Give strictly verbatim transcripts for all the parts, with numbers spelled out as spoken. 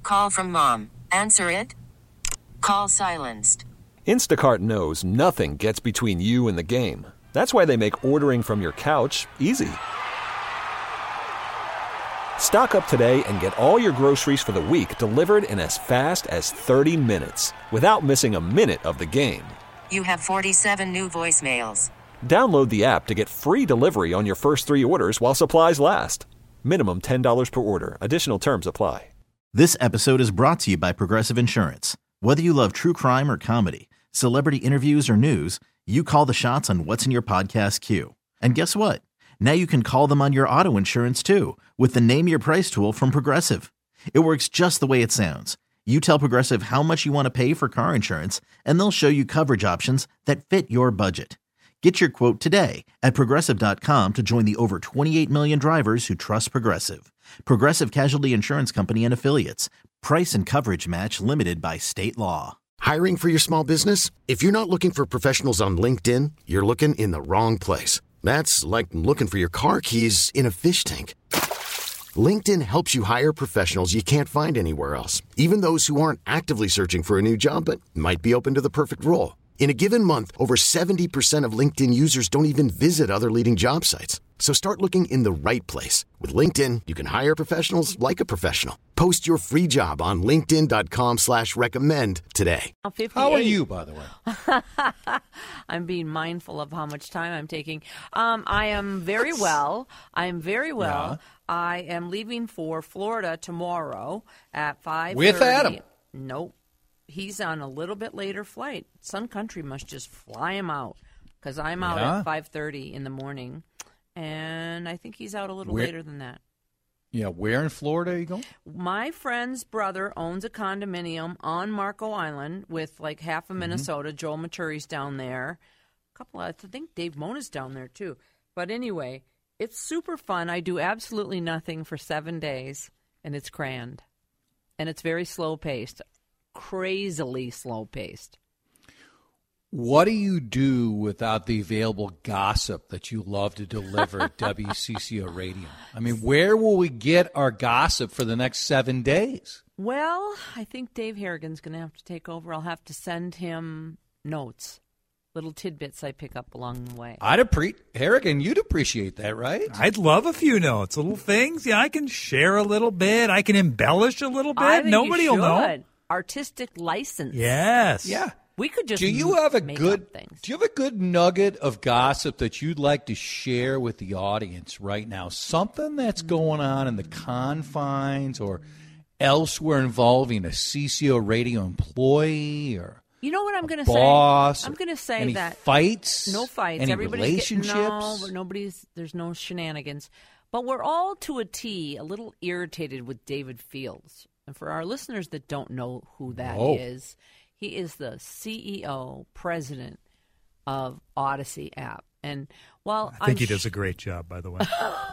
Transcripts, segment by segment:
Call from mom. Answer it. Call silenced. Instacart knows nothing gets between you and the game. That's why they make ordering from your couch easy. Stock up today and get all your groceries for the week delivered in as fast as thirty minutes without missing a minute of the game. You have forty-seven new voicemails. Download the app to get free delivery on your first three orders while supplies last. Minimum ten dollars per order. Additional terms apply. This episode is brought to you by Progressive Insurance. Whether you love true crime or comedy, celebrity interviews or news, you call the shots on what's in your podcast queue. And guess what? Now you can call them on your auto insurance too with the Name Your Price tool from Progressive. It works just the way it sounds. You tell Progressive how much you want to pay for car insurance, and they'll show you coverage options that fit your budget. Get your quote today at Progressive dot com to join the over twenty-eight million drivers who trust Progressive. Progressive Casualty Insurance Company and Affiliates. Price and coverage match limited by state law. Hiring for your small business? If you're not looking for professionals on LinkedIn, you're looking in the wrong place. That's like looking for your car keys in a fish tank. LinkedIn helps you hire professionals you can't find anywhere else, even those who aren't actively searching for a new job but might be open to the perfect role. In a given month, over seventy percent of LinkedIn users don't even visit other leading job sites. So start looking in the right place. With LinkedIn, you can hire professionals like a professional. Post your free job on linkedin dot com slash recommend today. How are you, by the way? I'm being mindful of how much time I'm taking. Um, I am very well. I'm very well. Yeah. I am leaving for Florida tomorrow at five thirty. With Adam? Nope. He's on a little bit later flight. Sun Country must just fly him out because I'm out Yeah? at five thirty in the morning, and I think he's out a little Where- later than that. Yeah, where in Florida are you going? My friend's brother owns a condominium on Marco Island with like half Mm-hmm. of Minnesota. Joel Maturi's down there. A couple, I think Dave Mona's down there too. But anyway, it's super fun. I do absolutely nothing for seven days, and it's grand. And it's very slow-paced, crazily slow-paced. What do you do without the available gossip that you love to deliver at W C C O Radio? I mean, where will we get our gossip for the next seven days? Well, I think Dave Harrigan's going to have to take over. I'll have to send him notes, little tidbits I pick up along the way. I'd appreciate, Harrigan, you'd appreciate that, right? I'd love a few notes, little things. Yeah, I can share a little bit. I can embellish a little bit. I think Nobody you will know. should. Artistic license. Yes. Yeah. We could just Do you have a make good up things. Do you have a good nugget of gossip that you'd like to share with the audience right now? Something that's going on in the confines or elsewhere involving a C C O Radio employee or You know what I'm a going to say? boss? I'm going to say any that fights? no fights. Any Everybody's relationships? Getting, no, nobody's. There's no shenanigans. But we're all to a T a little irritated with David Fields. And for our listeners that don't know who that Oh. is, he is the C E O, president of Odyssey app. And while I think I'm he does sh- a great job, by the way.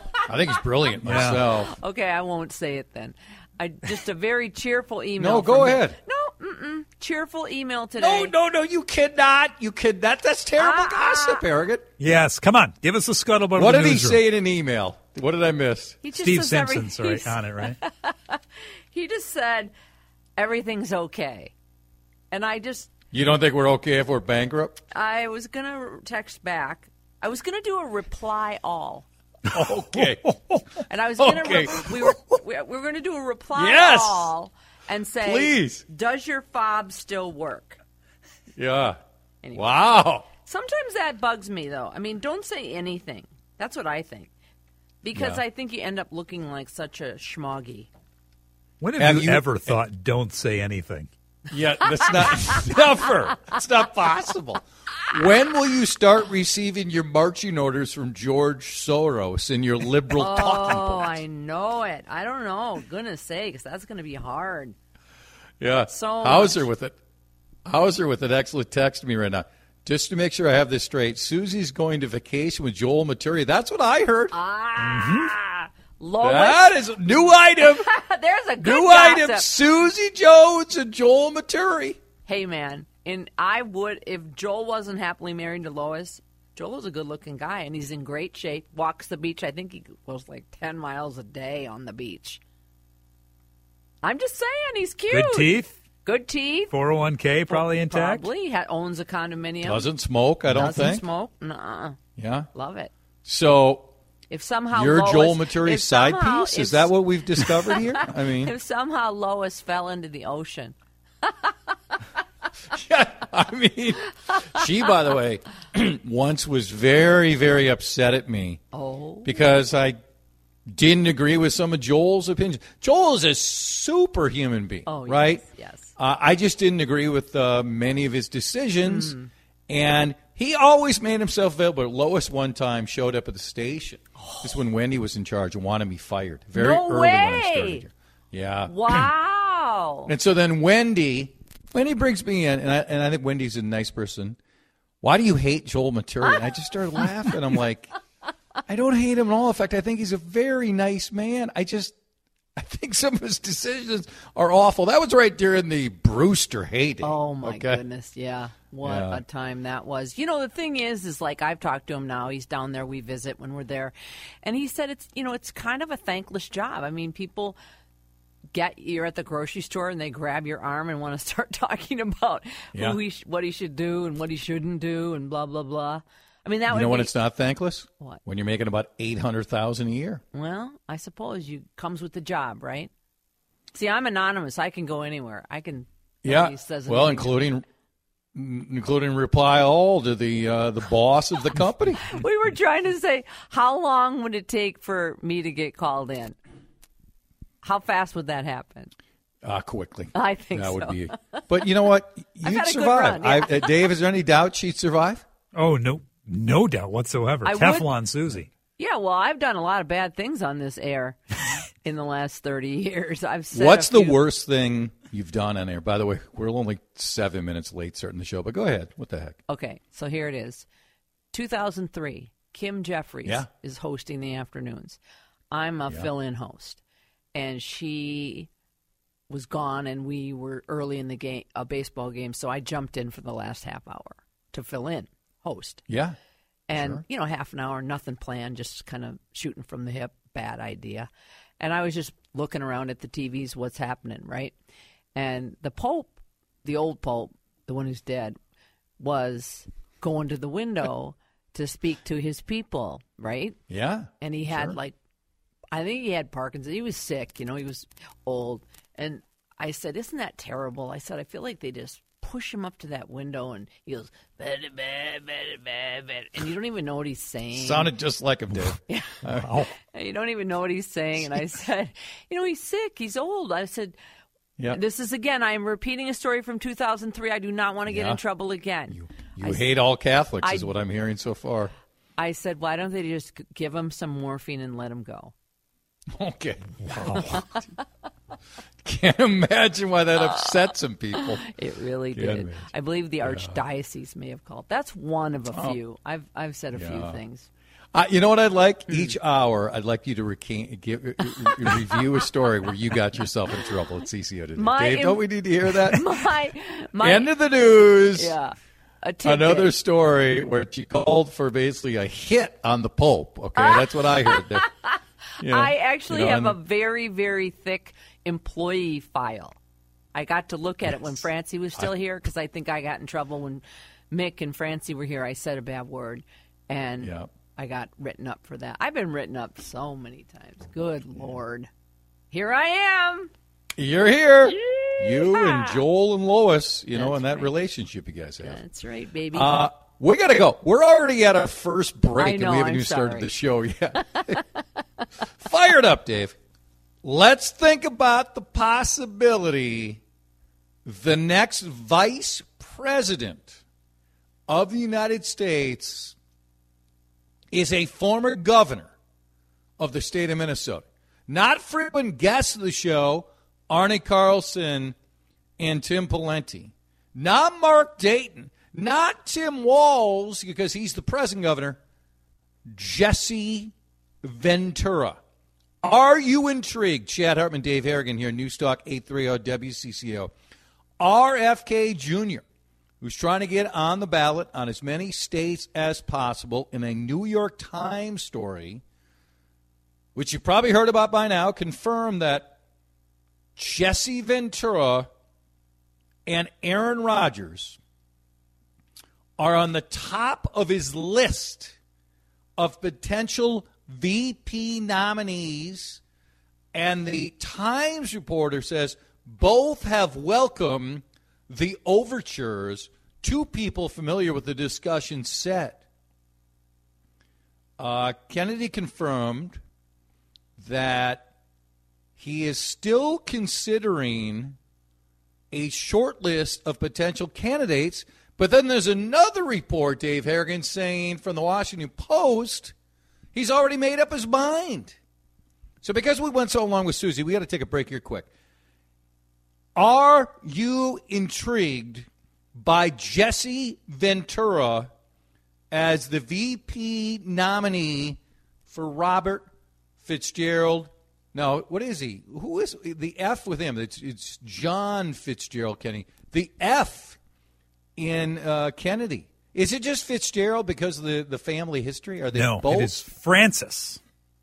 I think he's brilliant myself. Okay, I won't say it then. I just a very cheerful email. No, go from him. ahead. No, mm-mm. Cheerful email today. No, no, no, you cannot. You could that that's terrible Ah, gossip, ah. Harrigan. Yes, come on. Give us the scuttlebutt What of the did he newsroom. say in an email? What did I miss? He just Steve says every- Simpson's right he's- on it, right? He just said everything's okay, and I just You don't think we're okay if we're bankrupt? I was gonna text back. I was gonna do a reply all, Okay. and I was gonna Okay. re- we were we we were gonna do a reply Yes! all and say, Please. does your fob still work? Yeah. Anyway. Wow. Sometimes that bugs me, though. I mean, don't say anything. That's what I think. Because Yeah. I think you end up looking like such a schmoggy. When have, Have you, you- ever thought, don't say anything? Yeah, that's not never. It's not possible. When will you start receiving your marching orders from George Soros and your liberal talking Oh, points? I know it. I don't know. Goodness sakes, that's going to be hard. Yeah. So Hauser much. with it. Hauser with an excellent text to me right now. Just to make sure I have this straight, Susie's going to vacation with Joel Maturi. That's what I heard. Ah, Lois. That is a new item. There's a good New gossip. item. Susie Jones and Joel Maturi. Hey, man, and I would, if Joel wasn't happily married to Lois, Joel is a good-looking guy, and he's in great shape, walks the beach. I think he goes like ten miles a day on the beach. I'm just saying, he's cute. Good teeth. Good teeth. four oh one k probably intact. Probably. He ha- owns a condominium. Doesn't smoke, I don't Doesn't think. smoke. Nuh-uh. Yeah. Love it. So If somehow you're Lois, Joel Maturi's if side somehow- piece? if- Is that what we've discovered here? I mean, if somehow Lois fell into the ocean. yeah, I mean, she, by the way, once was very, very upset at me Oh. because I didn't agree with some of Joel's opinions. Joel is a superhuman being, Oh, yes, right? yes. Uh, I just didn't agree with uh, many of his decisions, Mm. and he always made himself available. Lois one time showed up at the station. This is when Wendy was in charge and wanted me fired. Very No early when I way. started here. Yeah. Wow. And so then Wendy, Wendy brings me in, and I, and I think Wendy's a nice person. Why do you hate Joel Maturi? And I just started laughing. I'm like, I don't hate him at all. In fact, I think he's a very nice man. I just, I think some of his decisions are awful. That was right during the Brewster heyday. Oh, my okay? goodness, yeah. What Yeah. a time that was. You know, the thing is, is like I've talked to him now. He's down there. We visit when we're there. And he said it's, you know, it's kind of a thankless job. I mean, people get, you're at the grocery store and they grab your arm and want to start talking about Yeah. who he sh- what he should do and what he shouldn't do and blah, blah, blah. I mean, that You would know when be, it's not thankless? What? When you're making about eight hundred thousand dollars a year. well, I suppose you comes with the job, right? See, I'm anonymous. I can go anywhere. I can. Yeah. nobody says Well, anything. including including reply all to the uh, the boss of the company. We were trying to say, how long would it take for me to get called in? How fast would that happen? Uh, quickly. I think that so. would be. But you know what? I've You'd had a good survive. run, yeah. I, uh, Dave, is there any doubt she'd survive? Oh, no, no doubt whatsoever. I would- Teflon Susie. Yeah, well, I've done a lot of bad things on this air in the last thirty years. I've said What's a the few- worst thing you've done on air? By the way, we're only seven minutes late starting the show, but go ahead. What the heck? Okay, so here it is. two thousand three, Kim Jeffries Yeah. is hosting the afternoons. I'm a Yeah. fill-in host, and she was gone, and we were early in the game, a baseball game, so I jumped in for the last half hour to fill in, host. Yeah. And, Sure. you know, half an hour, nothing planned, just kind of shooting from the hip, bad idea. And I was just looking around at the T Vs, what's happening, right? And the Pope, the old Pope, the one who's dead, was going to the window to speak to his people, right? Yeah. And he had, Sure. like, I think he had Parkinson's. He was sick, you know, he was old. And I said, isn't that terrible? I said, I feel like they just push him up to that window and he goes, bah, bah, bah, bah, bah, and you don't even know what he's saying. Sounded just like him, Dave. And you don't even know what he's saying. And I said, you know, he's sick. He's old. I said, Yeah. this is, again, I am repeating a story from two thousand three. I do not want to get Yeah. in trouble again. You, you I, hate all Catholics, I- is what I'm hearing so far. I said, why don't they just give him some morphine and let him go? Okay. Can't imagine why that upset some people. It really Can't did. imagine. I believe the archdiocese may have called. That's one of a Oh. few. I've I've said a Yeah. few things. Uh, you know what I'd like? Hmm. Each hour, I'd like you to recant, give, re- re- review a story where you got yourself in trouble at C C O today. My Dave, im- don't we need to hear that? My my End of the news. yeah. A tidbit. Another story where she called for basically a hit on the Pope. Okay, that's what I heard there. You know, I actually you know, have a and- very, very thick employee file. I got to look at it when Francie was still here because I think I got in trouble when Mick and Francie were here. I said a bad word, and Yeah. I got written up for that. I've been written up so many times. Good Lord. Here I am. You're here. You Yeehaw. and Joel and Lois, you know, That's and that right. relationship you guys have. That's right, baby. Uh, we got to go. We're already at our first break, I know, and we haven't I'm even started sorry. the show yet. Fired up, Dave. Let's think about the possibility the next vice president of the United States is a former governor of the state of Minnesota. Not frequent guests of the show, Arnie Carlson and Tim Pawlenty. Not Mark Dayton. Not Tim Walz, because he's the present governor. Jesse Ventura. Are you intrigued? Chad Hartman, Dave Harrigan here, Newstalk eight thirty W C C O. R F K Junior, who's trying to get on the ballot on as many states as possible in a New York Times story, which you probably heard about by now, confirmed that Jesse Ventura and Aaron Rodgers are on the top of his list of potential V P nominees, and the Times reporter says both have welcomed the overtures. Two people familiar with the discussion said. Uh, Kennedy confirmed that he is still considering a short list of potential candidates, but then there's another report, Dave Harrigan, saying from the Washington Post, he's already made up his mind. So because we went so long with Susie, we got to take a break here quick. Are you intrigued by Jesse Ventura as the V P nominee for Robert Fitzgerald? No, what is he? Who is the F with him? It's, it's John Fitzgerald Kennedy. The F in uh, Kennedy. Is it just Fitzgerald because of the, the family history? Are they no, both? it is Francis.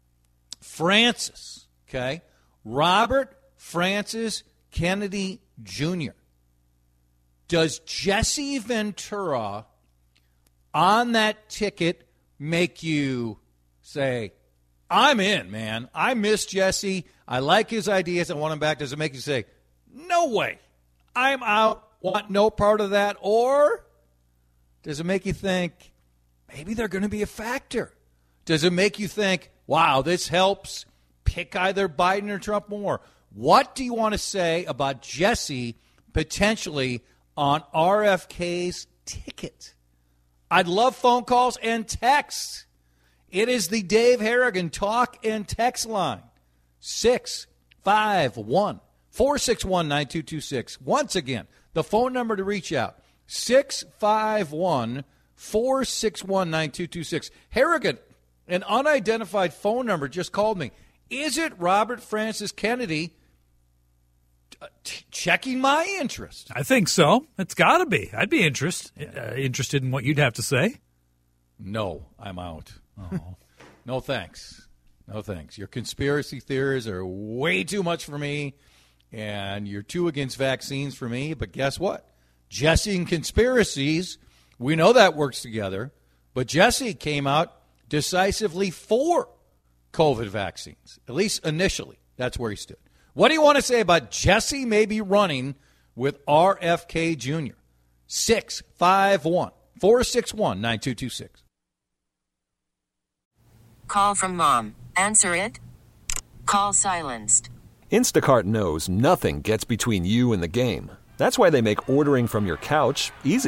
Francis, okay? Robert Francis Kennedy Junior Does Jesse Ventura on that ticket make you say, I'm in, man. I miss Jesse. I like his ideas. I want him back. Does it make you say, no way, I'm out, want no part of that? Or does it make you think, maybe they're going to be a factor? Does it make you think, wow, this helps pick either Biden or Trump more? What do you want to say about Jesse potentially on R F K's ticket? I'd love phone calls and texts. It is the Dave Harrigan talk and text line, six five one, four six one, nine two two six. Once again, the phone number to reach out, six five one, four six one, nine two two six. Harrigan, an unidentified phone number just called me. Is it Robert Francis Kennedy t- checking my interest? I think so. It's got to be. I'd be interest, uh, interested in what you'd have to say. No, I'm out. Oh. No thanks. No thanks. Your conspiracy theories are way too much for me, and you're too against vaccines for me. But guess what? Jesse and conspiracies, we know that works together. But Jesse came out decisively for COVID vaccines, at least initially. That's where he stood. What do you want to say about Jesse maybe running with R F K Junior? six five one, four six one, nine two two six. Call from mom. Answer it. Call silenced. Instacart knows nothing gets between you and the game. That's why they make ordering from your couch easy.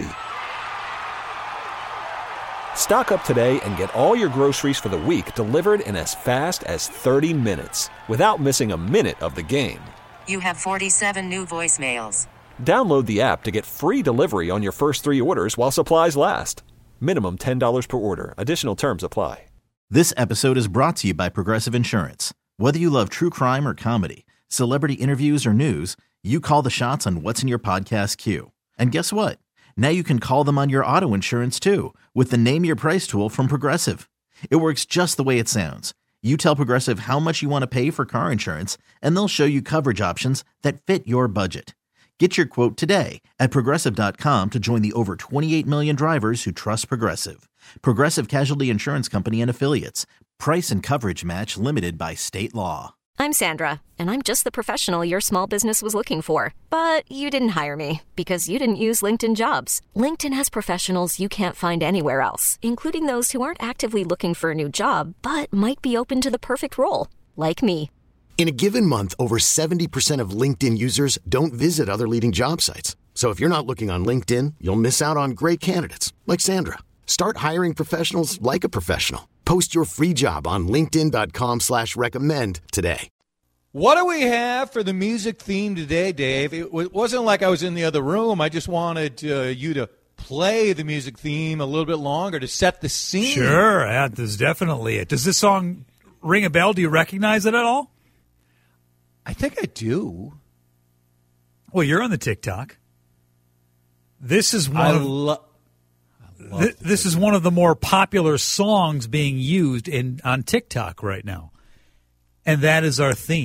Stock up today and get all your groceries for the week delivered in as fast as thirty minutes without missing a minute of the game. You have forty-seven new voicemails. Download the app to get free delivery on your first three orders while supplies last. Minimum ten dollars per order. Additional terms apply. This episode is brought to you by Progressive Insurance. Whether you love true crime or comedy, celebrity interviews or news, you call the shots on what's in your podcast queue. And guess what? Now you can call them on your auto insurance too with the Name Your Price tool from Progressive. It works just the way it sounds. You tell Progressive how much you want to pay for car insurance, and they'll show you coverage options that fit your budget. Get your quote today at Progressive dot com to join the over twenty-eight million drivers who trust Progressive. Progressive Casualty Insurance Company and Affiliates. Price and coverage match limited by state law. I'm Sandra, and I'm just the professional your small business was looking for. But you didn't hire me because you didn't use LinkedIn Jobs. LinkedIn has professionals you can't find anywhere else, including those who aren't actively looking for a new job, but might be open to the perfect role, like me. In a given month, over seventy percent of LinkedIn users don't visit other leading job sites. So if you're not looking on LinkedIn, you'll miss out on great candidates like Sandra. Start hiring professionals like a professional. Post your free job on linkedin dot com slash recommend today. What do we have for the music theme today, Dave? It w- wasn't like I was in the other room. I just wanted uh, you to play the music theme a little bit longer to set the scene. Sure, yeah, this is definitely it. Does this song ring a bell? Do you recognize it at all? I think I do. Well, you're on the TikTok. This is one I of lo- I th- this is one of the more popular songs being used in on TikTok right now, and that is our theme.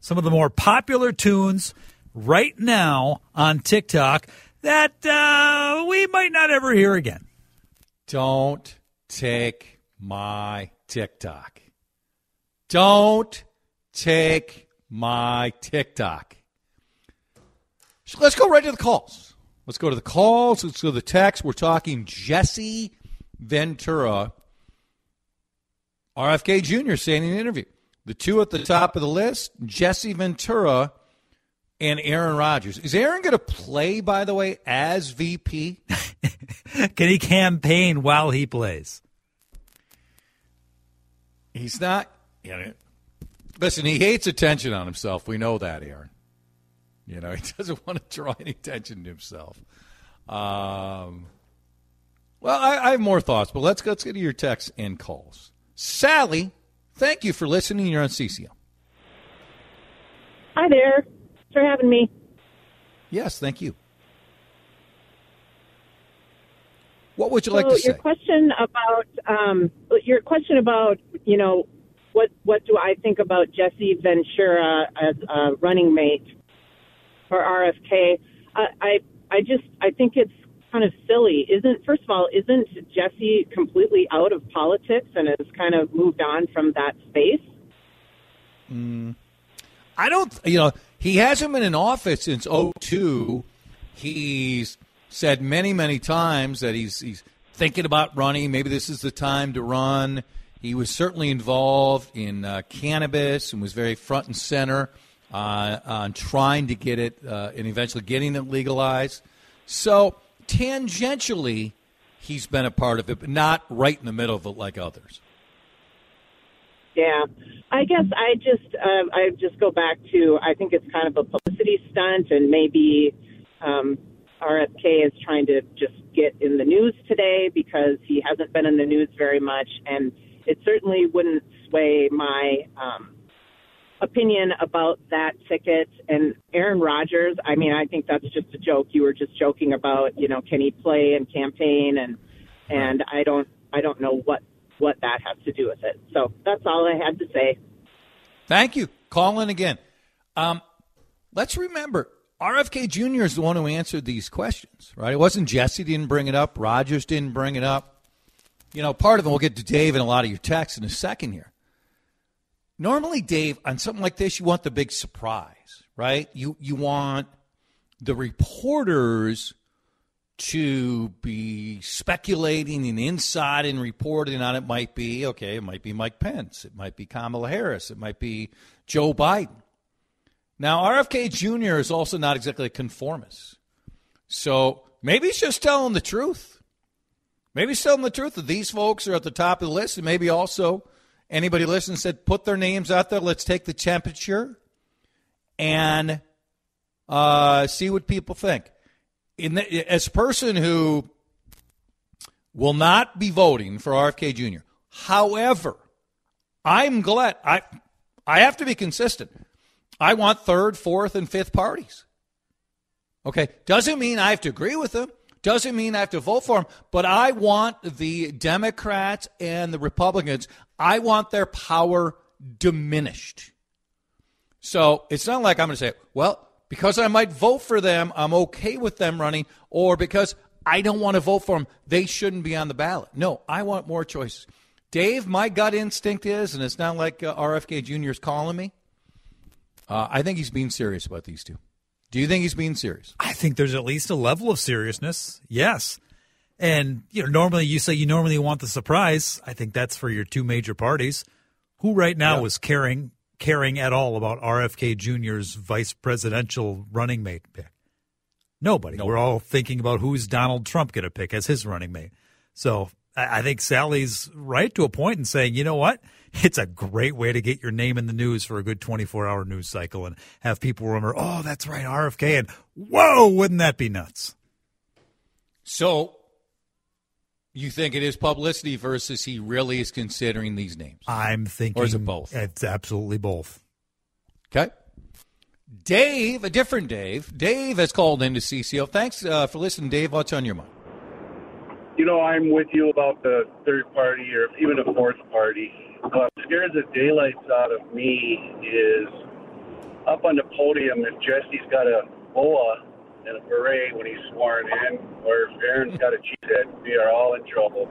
some of the more popular tunes right now on TikTok that uh, we might not ever hear again. Don't take my TikTok. Don't take my TikTok. So let's go right to the calls. Let's go to the calls. Let's go to the text. We're talking Jesse Ventura, R F K Junior saying in an interview. The two at the top of the list, Jesse Ventura and Aaron Rodgers. Is Aaron going to play, by the way, as V P? Can he campaign while he plays? He's not. You know, listen, he hates attention on himself. We know that, Aaron. You know, he doesn't want to draw any attention to himself. Um, well, I, I have more thoughts, but let's, let's get to your texts and calls. Sally, thank you for listening. You're on C C O. Hi there. Thanks for having me. Yes, thank you. What would you so like to say? Your question about um, your question about you know what what do I think about Jesse Ventura as a running mate for R F K? I, I I just I think it's kind of silly. Isn't first of all, isn't Jesse completely out of politics and has kind of moved on from that space? Mm, I don't. You know, he hasn't been in office since oh two. He's said many many times that he's he's thinking about running. Maybe this is the time to run. He was certainly involved in uh, cannabis and was very front and center Uh, on trying to get it uh, and eventually getting it legalized. So tangentially, he's been a part of it, but not right in the middle of it like others. Yeah, I guess I just uh, I just go back to I think it's kind of a publicity stunt, and maybe um, R F K is trying to just get in the news today because he hasn't been in the news very much, and it certainly wouldn't sway my um, opinion about that ticket. And Aaron Rodgers, I mean, I think that's just a joke. You were just joking about, you know, can he play and campaign, and and I don't I don't know what what that has to do with it. So that's all I had to say. Thank you. Call in again. Um, let's remember, R F K Junior is the one who answered these questions, right? It wasn't Jesse didn't bring it up. Rodgers didn't bring it up. You know, part of it, we'll get to Dave and a lot of your texts in a second here. Normally, Dave, on something like this, you want the big surprise, right? You you want the reporters to be speculating and inside and reporting on it. Might be, okay, it might be Mike Pence. It might be Kamala Harris. It might be Joe Biden. Now, R F K Junior is also not exactly a conformist. So maybe he's just telling the truth. Maybe he's telling the truth that these folks are at the top of the list, and maybe also anybody listening said, put their names out there. Let's take the temperature and uh, see what people think. In the, as a person who will not be voting for R F K Junior, however, I'm glad. I I have to be consistent. I want third, fourth, and fifth parties. Okay, doesn't mean I have to agree with them. Doesn't mean I have to vote for them, but I want the Democrats and the Republicans, I want their power diminished. So it's not like I'm going to say, well, because I might vote for them, I'm okay with them running, or because I don't want to vote for them, they shouldn't be on the ballot. No, I want more choices. Dave, my gut instinct is, and it's not like uh, R F K Junior is calling me, uh, I think he's being serious about these two. Do you think he's being serious? I think there's at least a level of seriousness, yes. And, you know, normally you say you normally want the surprise. I think that's for your two major parties. Who right now yeah. is caring caring at all about R F K Junior's vice presidential running mate pick? Nobody. Nobody. We're all thinking about who's Donald Trump going to pick as his running mate. So I think Sally's right to a point in saying, you know what? It's a great way to get your name in the news for a good twenty-four hour news cycle and have people remember, oh, that's right, R F K. And whoa, wouldn't that be nuts? So you think it is publicity versus he really is considering these names? I'm thinking. Or is it both? It's absolutely both. Okay. Dave, a different Dave. Dave has called into C C O. Thanks uh, for listening, Dave. What's on your mind? You know, I'm with you about the third party or even a fourth party. What scares the daylights out of me is up on the podium if Jesse's got a boa and a beret when he's sworn in, or if Aaron's got a cheesehead, we are all in trouble.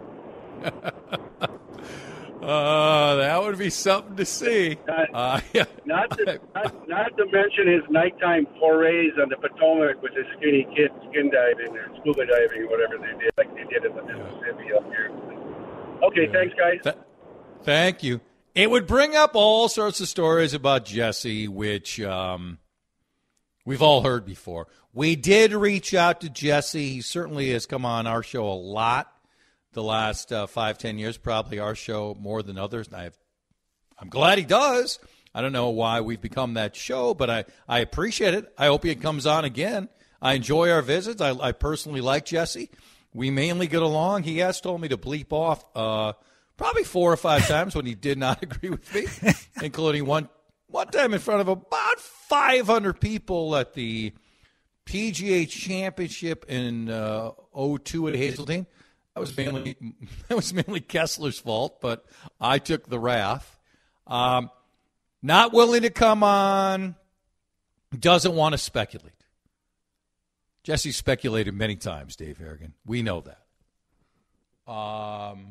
Uh, that would be something to see. Not, uh, yeah. not, to, not, not to mention his nighttime forays on the Potomac with his skinny kids skin diving or scuba diving or whatever they did, like they did in the Mississippi up here. Okay, yeah. Thanks, guys. Th- thank you. It would bring up all sorts of stories about Jesse, which um, we've all heard before. We did reach out to Jesse. He certainly has come on our show a lot the last uh, five, ten years, probably our show more than others. And I've, I'm glad he does. I don't know why we've become that show, but I, I appreciate it. I hope he comes on again. I enjoy our visits. I, I personally like Jesse. We mainly get along. He has told me to bleep off uh, probably four or five times when he did not agree with me, including one one time in front of about five hundred people at the P G A Championship in uh, oh two at Hazeltine. That was mainly that was mainly Kessler's fault, but I took the wrath. Um, not willing to come on, doesn't want to speculate. Jesse speculated many times, Dave Harrigan. We know that. Um,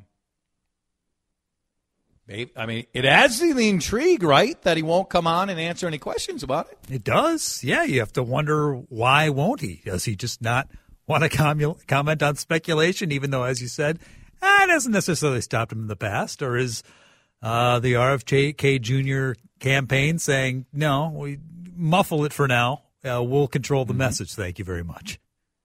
maybe, I mean, it adds to the intrigue, right, that he won't come on and answer any questions about it. It does. Yeah, you have to wonder, why won't he? Does he just not want to com- comment on speculation, even though, as you said, eh, it hasn't necessarily stopped him in the past? Or is uh, the R F K Junior campaign saying, no, we muffle it for now. Uh, we'll control the mm-hmm. message. Thank you very much.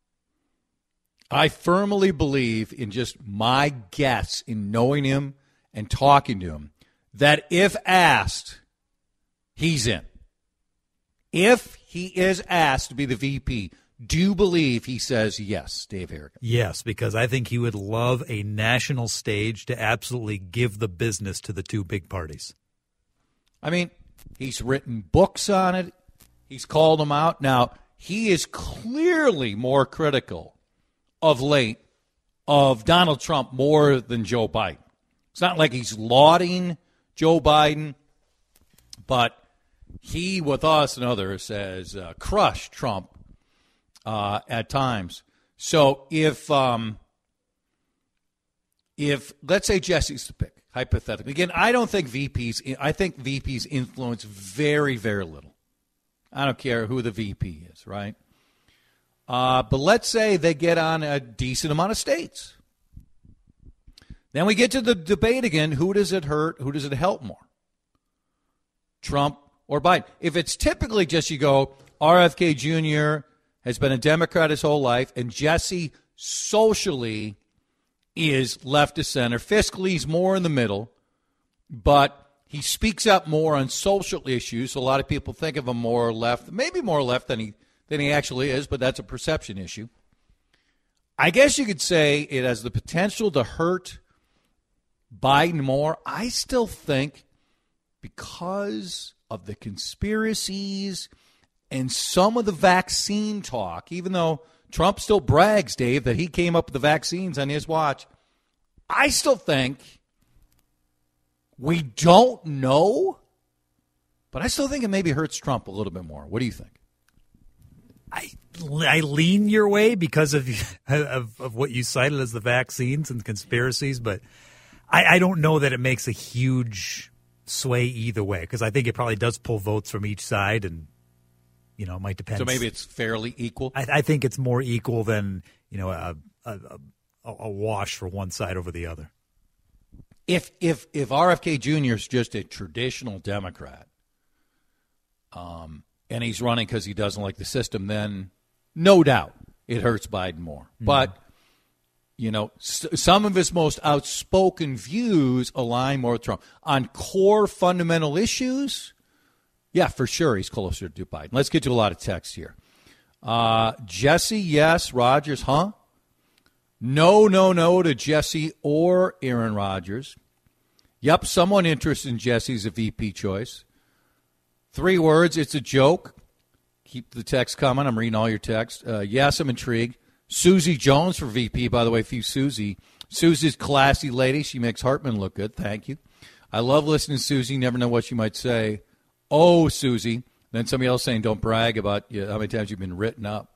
I firmly believe, in just my guess, in knowing him and talking to him, that if asked, he's in. If he is asked to be the V P, do you believe he says yes, Dave Harrigan? Yes, because I think he would love a national stage to absolutely give the business to the two big parties. I mean, he's written books on it. He's called them out. Now, he is clearly more critical of late of Donald Trump more than Joe Biden. It's not like he's lauding Joe Biden, but he, with us and others, has uh, crushed Trump Uh, at times. So if, um, if let's say Jesse's the pick, hypothetically. Again, I don't think V Ps, I think V Ps influence very, very little. I don't care who the V P is, right? Uh, but let's say they get on a decent amount of states. Then we get to the debate again. Who does it hurt? Who does it help more? Trump or Biden? If it's typically just you go, R F K Junior has been a Democrat his whole life, and Jesse socially is left to center. Fiscally, he's more in the middle, but he speaks up more on social issues, so a lot of people think of him more left, maybe more left than he than he actually is, but that's a perception issue. I guess you could say it has the potential to hurt Biden more. I still think because of the conspiracies and some of the vaccine talk, even though Trump still brags, Dave, that he came up with the vaccines on his watch, I still think we don't know, but I still think it maybe hurts Trump a little bit more. What do you think? I, I lean your way because of, of of what you cited as the vaccines and the conspiracies, but I, I don't know that it makes a huge sway either way, because I think it probably does pull votes from each side, and you know, it might depend. So maybe it's fairly equal? I, I think it's more equal than, you know, a, a, a, a wash for one side over the other. If if if R F K Junior is just a traditional Democrat, um, and he's running because he doesn't like the system, then no doubt it hurts Biden more. Mm-hmm. But, you know, st- some of his most outspoken views align more with Trump. On core fundamental issues, yeah, for sure, he's closer to Biden. Let's get to a lot of text here. Uh, Jesse, yes. Rodgers, huh? No, no, no to Jesse or Aaron Rodgers. Yep, someone interested in Jesse's a V P choice. Three words, it's a joke. Keep the text coming. I'm reading all your text. Uh, yes, I'm intrigued. Susie Jones for V P, by the way, if you Susie. Susie's a classy lady. She makes Hartman look good. Thank you. I love listening to Susie. Never know what she might say. Oh, Susie, Then somebody else saying, don't brag about you know, how many times you've been written up.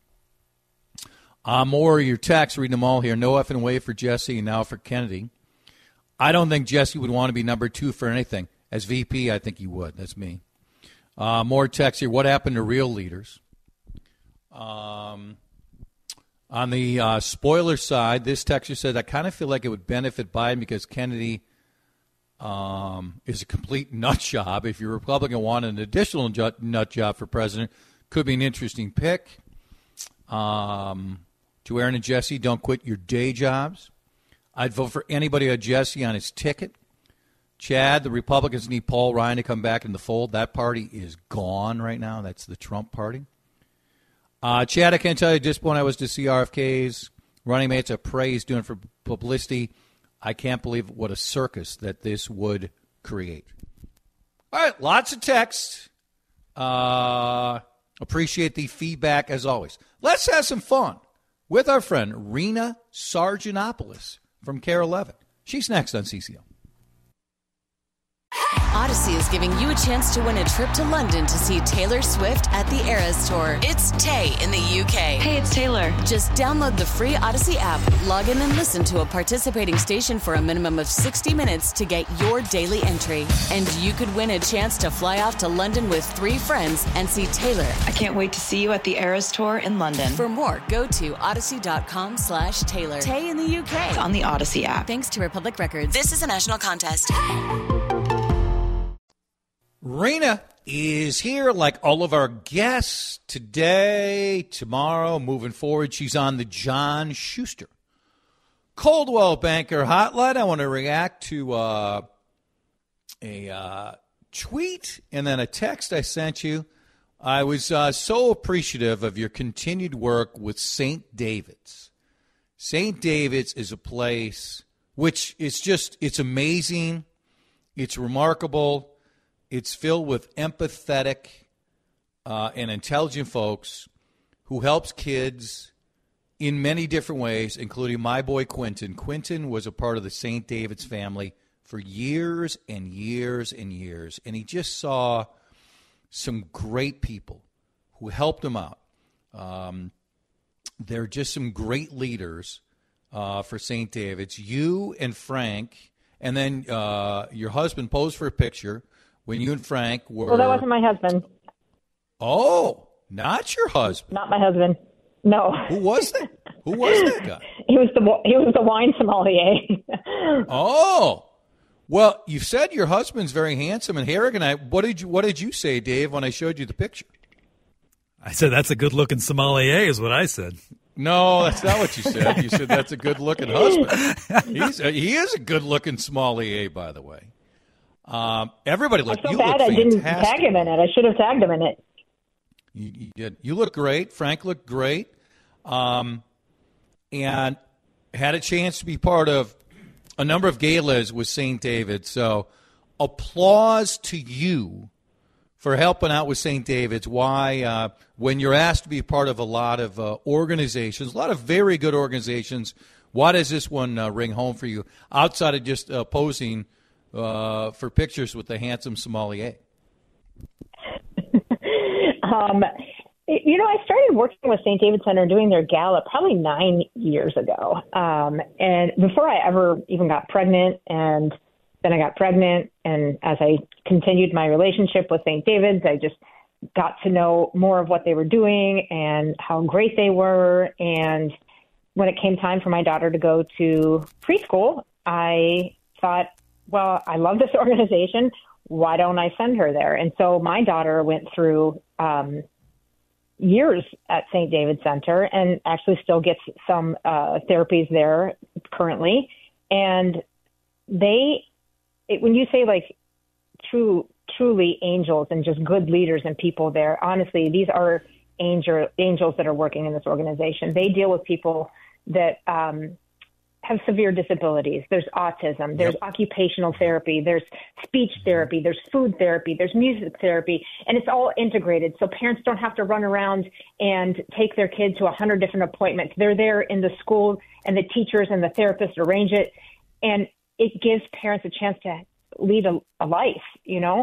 Uh, more of your texts, reading them all here. No effing way for Jesse and now for Kennedy. I don't think Jesse would want to be number two for anything. As V P, I think he would. That's me. Uh, more texts here. What happened to real leaders? Um, on the uh, spoiler side, this texter said, I kind of feel like it would benefit Biden because Kennedy um, is a complete nut job. If your Republican wanted an additional ju- nut job for president, could be an interesting pick. Um, to Aaron and Jesse, don't quit your day jobs. I'd vote for anybody on Jesse on his ticket. Chad, the Republicans need Paul Ryan to come back in the fold. That party is gone right now. That's the Trump party. Uh, Chad, I can't tell you at this point I was to see R F K's running mates. I pray he's doing for publicity. I can't believe what a circus that this would create. All right, lots of text. Uh, appreciate the feedback as always. Let's have some fun with our friend Rena Sargentopoulos from Care eleven. She's next on C C O. Odyssey is giving you a chance to win a trip to London to see Taylor Swift at the Eras Tour. It's Tay in the U K. Hey, it's Taylor. Just download the free Odyssey app, log in and listen to a participating station for a minimum of sixty minutes to get your daily entry. And you could win a chance to fly off to London with three friends and see Taylor. I can't wait to see you at the Eras Tour in London. For more, go to odyssey.com slash Taylor. Tay in the U K. It's on the Odyssey app. Thanks to Republic Records. This is a national contest. Rena is here like all of our guests today, tomorrow, moving forward. She's on the John Schuster Coldwell Banker Hotline. I want to react to uh, a uh, tweet and then a text I sent you. I was uh, so appreciative of your continued work with Saint David's. Saint David's is a place which is just, it's amazing. It's remarkable. It's filled with empathetic uh, and intelligent folks who helps kids in many different ways, including my boy Quentin. Quentin was a part of the Saint David's family for years and years and years, and he just saw some great people who helped him out. Um, they're just some great leaders uh, for Saint David's. You and Frank, and then uh, your husband posed for a picture when you and Frank were... Well, that wasn't my husband. Oh, not your husband. Not my husband. No. Who was that? Who was that guy? He was the he was the wine sommelier. Oh, well, you said your husband's very handsome and hairy. And I, what did you What did you say, Dave, when I showed you the picture? I said that's a good-looking sommelier, is what I said. No, that's not what you said. You said that's a good-looking husband. He's a, he is a good-looking sommelier, by the way. Um, everybody look. I feel you bad look I fantastic. didn't tag him in it. I should have tagged him in it. You, you did. You look great. Frank looked great, um, and had a chance to be part of a number of galas with Saint David. So, applause to you for helping out with Saint David's. Why, uh, when you're asked to be part of a lot of uh, organizations, a lot of very good organizations, why does this one uh, ring home for you outside of just uh, posing Uh, for pictures with the handsome sommelier? um, you know, I started working with Saint David Center doing their gala probably nine years ago. Um, and before I ever even got pregnant, and then I got pregnant. And as I continued my relationship with Saint David's, I just got to know more of what they were doing and how great they were. And when it came time for my daughter to go to preschool, I thought, well, I love this organization. Why don't I send her there? And so my daughter went through um, years at Saint David Center and actually still gets some uh, therapies there currently. And they, it, when you say like true, truly angels and just good leaders and people there, honestly, these are angel, angels that are working in this organization. They deal with people that um, have severe disabilities. There's autism, there's yep. occupational therapy, there's speech therapy, there's food therapy, there's music therapy, and it's all integrated. So parents don't have to run around and take their kid to a hundred different appointments. They're there in the school, and the teachers and the therapists arrange it. And it gives parents a chance to lead a, a life, you know?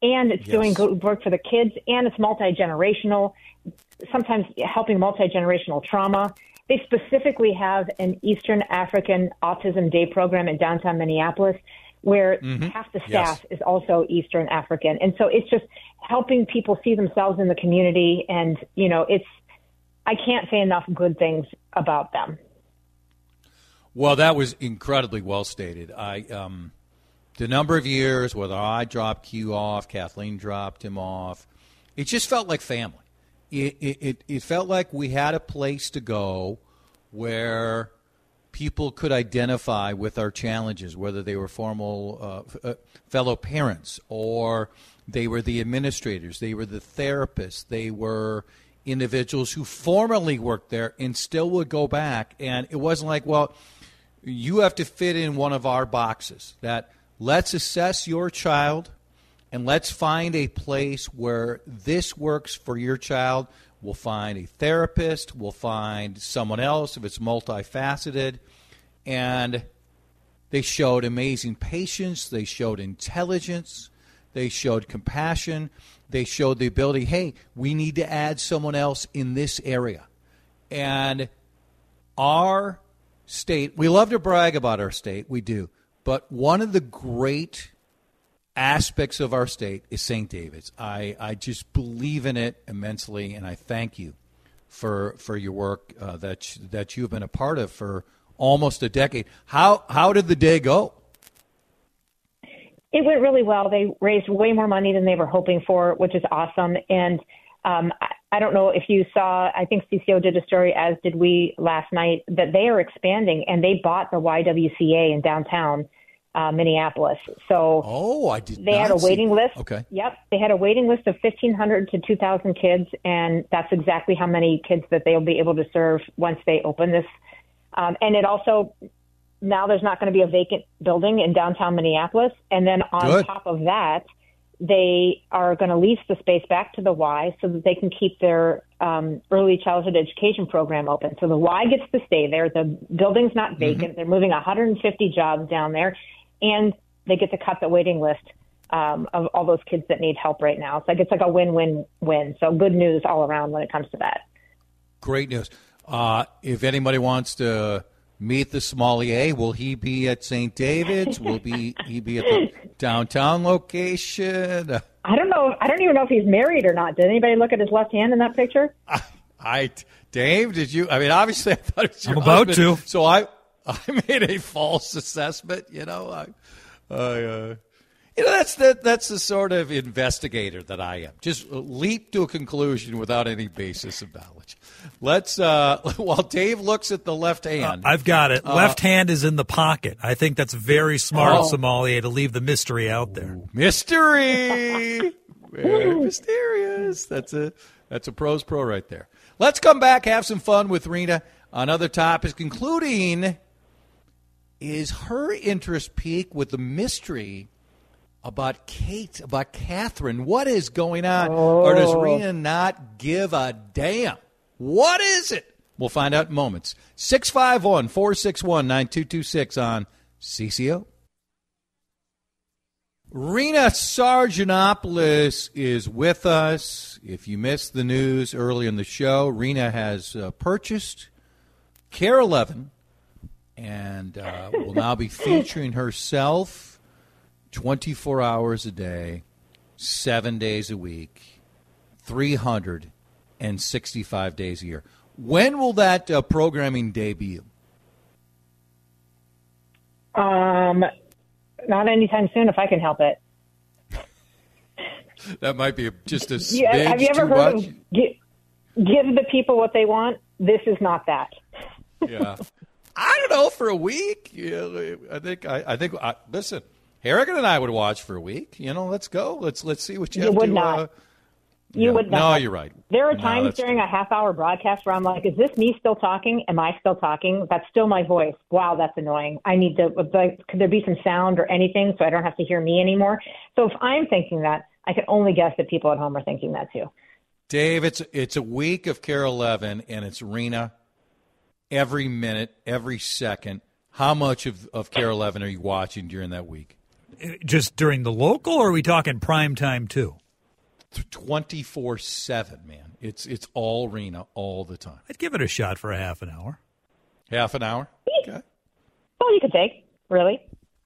and it's Yes. doing good work for the kids, and it's multi-generational, sometimes helping multi-generational trauma. They specifically have an Eastern African Autism Day program in downtown Minneapolis where Mm-hmm. half the staff Yes. is also Eastern African. And so it's just helping people see themselves in the community. And, you know, it's, I can't say enough good things about them. Well, that was incredibly well stated. I, um, the number of years, whether I dropped Q off, Kathleen dropped him off, it just felt like family. It, it, it, it felt like we had a place to go where people could identify with our challenges, whether they were formal uh, f- uh, fellow parents or they were the administrators, they were the therapists, they were individuals who formerly worked there and still would go back. And it wasn't like, well, you have to fit in one of our boxes. That let's assess your child and let's find a place where this works for your child. We'll find a therapist. We'll find someone else if it's multifaceted. And they showed amazing patience. They showed intelligence. They showed compassion. They showed the ability, hey, we need to add someone else in this area. And our state, we love to brag about our state. We do. But one of the great aspects of our state is Saint David's. I, I just believe in it immensely, and I thank you for for your work uh, that that you've been a part of for almost a decade. How how did the day go? It went really well. They raised way more money than they were hoping for, which is awesome. And um, I, I don't know if you saw, I think C C O did a story, as did we last night, that they are expanding, and they bought the Y W C A in downtown Uh, Minneapolis. So oh, I did. They not had a waiting see. list. Okay. Yep, they had a waiting list of fifteen hundred to two thousand kids, and that's exactly how many kids that they'll be able to serve once they open this. Um, and it also now there's not going to be a vacant building in downtown Minneapolis, and then on Good. top of that, they are going to lease the space back to the Y so that they can keep their um, early childhood education program open. So the Y gets to stay there. The building's not vacant. Mm-hmm. They're moving one hundred fifty jobs down there. And they get to cut the waiting list um, of all those kids that need help right now. It's like it's like a win-win-win. So good news all around when it comes to that. Great news. Uh, if anybody wants to meet the sommelier, will he be at Saint David's? Will be he be at the downtown location? I don't know. I don't even know if he's married or not. Did anybody look at his left hand in that picture? I, I Dave, did you? I mean, obviously, I thought it was your I'm about husband, to. So I. I made a false assessment, you know. I, I uh, you know, that's the that's the sort of investigator that I am. Just leap to a conclusion without any basis of knowledge. Let's uh, while Dave looks at the left hand. Uh, I've got it. Uh, left hand is in the pocket. I think that's very smart of Oh. sommelier to leave the mystery out there. Mystery, very mysterious. That's a that's a pro's pro right there. Let's come back, have some fun with Rena on other topics, including. Is her interest peak with the mystery about Kate, about Catherine? What is going on? Oh. Or does Rena not give a damn? What is it? We'll find out in moments. six five one, four six one, nine two two six on C C O. Rena Sargentopoulos is with us. If you missed the news early in the show, Rena has uh, purchased Care eleven. And uh, will now be featuring herself twenty-four hours a day, seven days a week, three hundred sixty-five days a year. When will that uh, programming debut? Um, not anytime soon, if I can help it. That might be just a smidge Yeah, have you ever too heard much. of give, give the people what they want? This is not that. Yeah. I don't know, for a week. Yeah, I think. I, I think. I, listen, Harrigan and I would watch for a week. You know, let's go. Let's let's see what you, You have would to. not. Uh, You yeah. would not. No, you're right. There are No, times that's during a half-hour broadcast where I'm like, "Is this me still talking? Am I still talking? That's still my voice. Wow, that's annoying. I need to. Like, could there be some sound or anything so I don't have to hear me anymore?" So if I'm thinking that, I can only guess that people at home are thinking that too. Dave, it's it's a week of Care eleven, and it's Rena. Every minute, every second. How much of, of Care eleven are you watching during that week? Just during the local, or are we talking prime time too? twenty-four seven, man. It's it's all Rena all the time. I'd give it a shot for a half an hour. Half an hour? Okay. Well, you could take, really.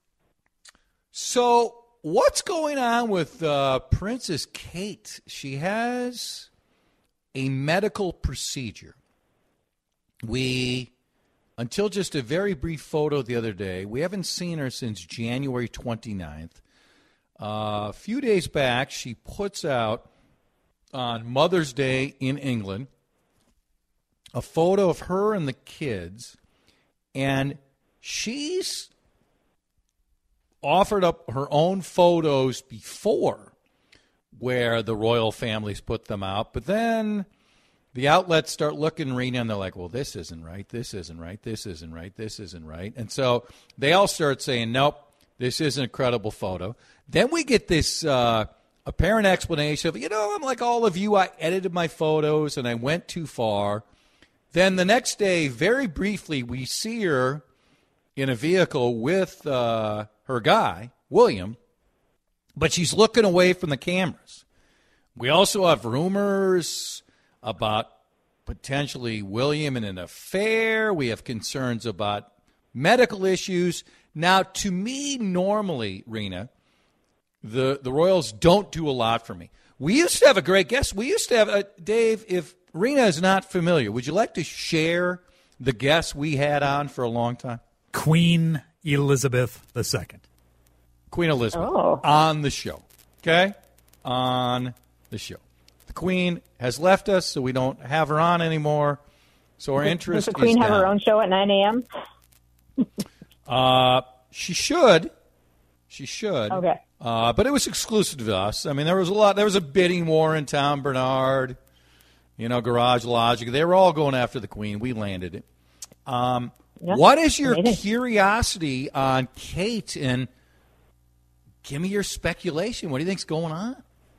So what's going on with uh, Princess Kate? She has a medical procedure. We, until just a very brief photo the other day, we haven't seen her since January twenty-ninth. Uh, a few days back, she puts out on Mother's Day in England a photo of her and the kids, and she's offered up her own photos before where the royal families put them out, but then the outlets start looking, Rena, and they're like, well, this isn't right, this isn't right, this isn't right, this isn't right. And so they all start saying, nope, this isn't a credible photo. Then we get this uh, apparent explanation of, you know, I'm like all of you, I edited my photos and I went too far. Then the next day, very briefly, we see her in a vehicle with uh, her guy, William, but she's looking away from the cameras. We also have rumors about potentially William in an affair. We have concerns about medical issues. Now, to me, normally, Rena, the, the Royals don't do a lot for me. We used to have a great guest. We used to have, a, Dave, if Rena is not familiar, would you like to share the guest we had on for a long time? Queen Elizabeth the Second. Queen Elizabeth oh. on the show, okay? On the show. The Queen has left us, so we don't have her on anymore. So our Does, interest does the Queen is have down. her own show at nine a.m.? uh, she should. She should. Okay. Uh, but it was exclusive to us. I mean, there was a lot. There was a bidding war in town, Bernard. You know, Garage Logic. They were all going after the Queen. We landed it. Um, yep. What is your Amazing. curiosity on Kate? And give me your speculation. What do you think's going on?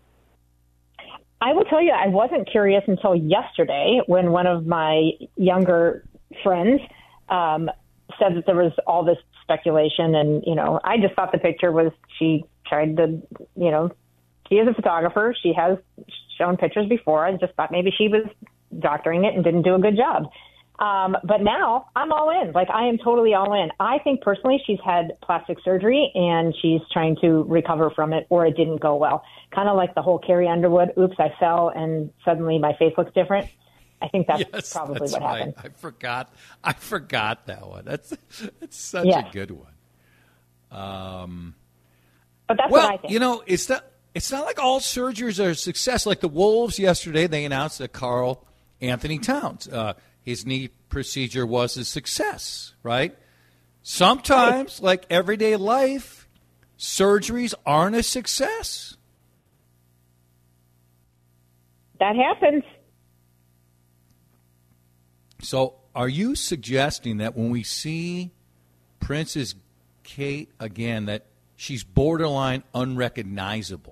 I will tell you, I wasn't curious until yesterday when one of my younger friends um, said that there was all this speculation. And, you know, I just thought the picture was she tried to, you know, she is a photographer. She has shown pictures before. I just thought maybe she was doctoring it and didn't do a good job. Um, but now I'm all in. Like, I am totally all in. I think personally she's had plastic surgery and she's trying to recover from it, or it didn't go well. Kind of like the whole Carrie Underwood, oops, I fell and suddenly my face looks different. I think that's yes, probably that's what right. happened. I forgot. I forgot that one. That's that's such Yeah. a good one. Um, but that's well, what I think. you know, it's not. It's not like all surgeries are a success. Like the Wolves yesterday, they announced that Carl Anthony Towns, uh, his knee procedure was a success, right? Sometimes, like everyday life, surgeries aren't a success. That happens. So are you suggesting that when we see Princess Kate again, that she's borderline unrecognizable?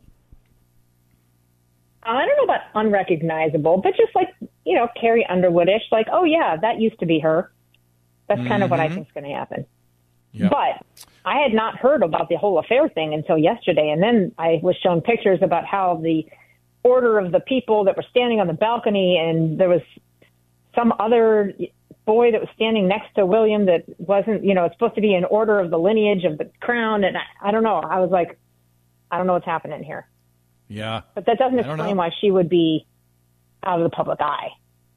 I don't know about unrecognizable, but just like, you know, Carrie Underwoodish, like, oh, yeah, that used to be her. That's kind mm-hmm. of what I think is going to happen. Yep. But I had not heard about the whole affair thing until yesterday. And then I was shown pictures about how the order of the people that were standing on the balcony, and there was some other boy that was standing next to William that wasn't, you know, it's supposed to be in order of the lineage of the crown. And I, I don't know. I was like, I don't know what's happening here. Yeah. But that doesn't explain why she would be out of the public eye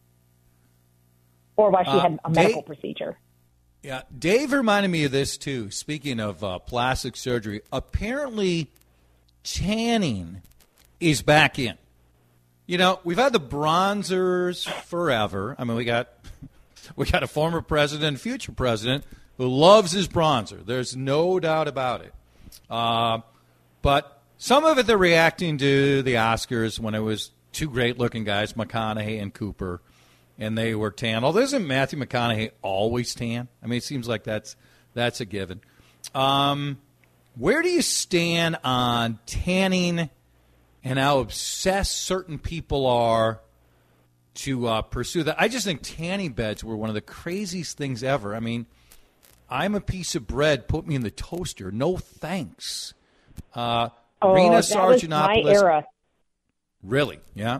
or why she uh, had a medical Dave, procedure. Yeah. Dave reminded me of this, too. Speaking of uh, plastic surgery, apparently tanning is back in. You know, we've had the bronzers forever. I mean, we got we got a former president, future president, who loves his bronzer. There's no doubt about it. Uh, but some of it they're reacting to the Oscars when it was two great-looking guys, McConaughey and Cooper, and they were tan. Although isn't Matthew McConaughey always tan? I mean, it seems like that's that's a given. Um, where do you stand on tanning and how obsessed certain people are to uh, pursue that? I just think tanning beds were one of the craziest things ever. I mean, I'm a piece of bread. Put me in the toaster. No thanks. Uh, Oh, Rena that was Sargentopoulos. my era. Really? Yeah.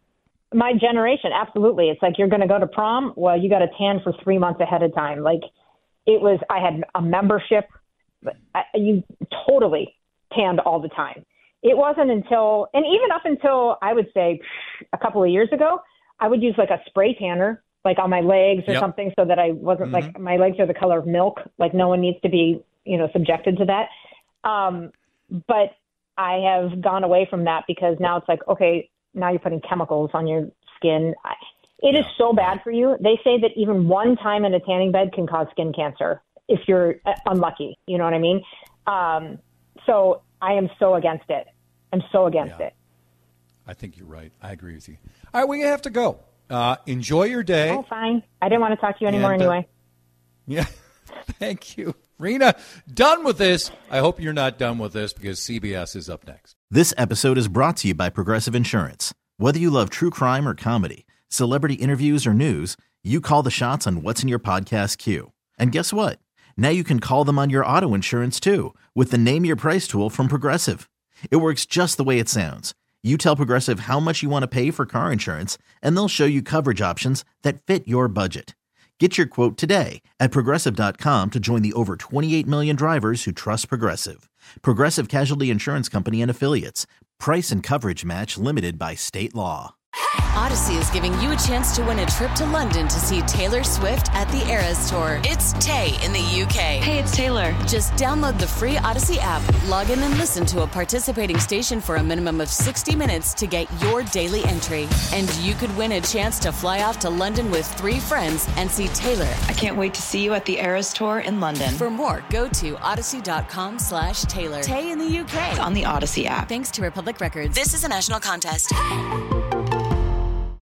My generation, absolutely. It's like you're going to go to prom. Well, you got to tan for three months ahead of time. Like it was, I had a membership. But I, you totally tanned all the time. It wasn't until, and even up until I would say a couple of years ago, I would use like a spray tanner, like on my legs or Yep. something, so that I wasn't Mhm. like my legs are the color of milk. Like no one needs to be, you know, subjected to that. Um, but I have gone away from that because now it's like, okay, now you're putting chemicals on your skin. I, it is so bad for you. They say that even one time in a tanning bed can cause skin cancer if you're uh, unlucky. You know what I mean? Um, so I am so against it. I'm so against Yeah. it. I think you're right. I agree with you. All right, we have to go. Uh, enjoy your day. Oh, fine. I didn't want to talk to you anymore And, uh, anyway. Yeah. Thank you. Rena, done with this. I hope you're not done with this because C B S is up next. This episode is brought to you by Progressive Insurance. Whether you love true crime or comedy, celebrity interviews or news, you call the shots on what's in your podcast queue. And guess what? Now you can call them on your auto insurance too with the Name Your Price tool from Progressive. It works just the way it sounds. You tell Progressive how much you want to pay for car insurance, and they'll show you coverage options that fit your budget. Get your quote today at Progressive dot com to join the over twenty-eight million drivers who trust Progressive. Progressive Casualty Insurance Company and Affiliates. Price and coverage match limited by state law. Odyssey is giving you a chance to win a trip to London to see Taylor Swift at the Eras Tour. It's Tay in the U K. Hey, it's Taylor. Just download the free Odyssey app, log in and listen to a participating station for a minimum of sixty minutes to get your daily entry. And you could win a chance to fly off to London with three friends and see Taylor. I can't wait to see you at the Eras Tour in London. For more, go to odyssey.com slash Taylor. Tay in the U K. On the Odyssey app. Thanks to Republic Records. This is a national contest.